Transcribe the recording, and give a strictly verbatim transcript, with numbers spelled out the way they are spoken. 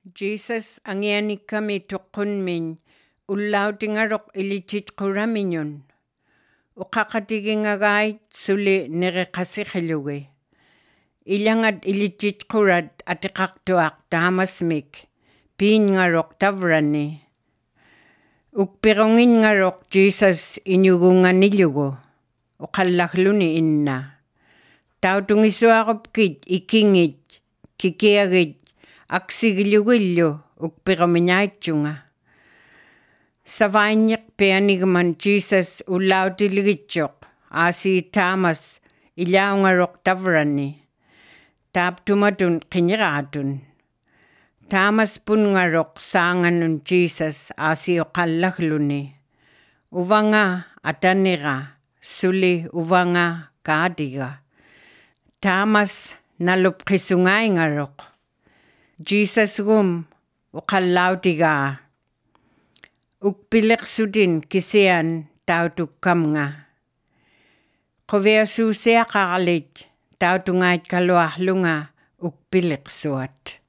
Jesus angiani kami tuqunmin ullautingarok ilichit quraminun. Uqaqatigingagait suli neriqasiqilugi. Ilangat ilichit qurat atiqaqtuaq tamasmik piingarok tavrani. Ukpirongin ngarok Jesus inyugunganilugu. Uqallakluni inna. Tautungisuaqupkit ikingit kikiagit aksigilugillu ukpirominaitsunga. Savainyak peanigman Jesus ullautilgitsuq asi tamas ilaungarok tavrani. Taptumatun qinyiratun. Tamas pun ngarok sanganun Jesus asi uqallakluni. Uvanga atanira suli uvanga kaadiga. Tamas nalupqisungai ngarok. Jesus gum uqallautiga. Ukpiliqsudin kisian tautukam nga. Quvea susiaqaqalit tautungait kaluahlunga ukpiliqsuat.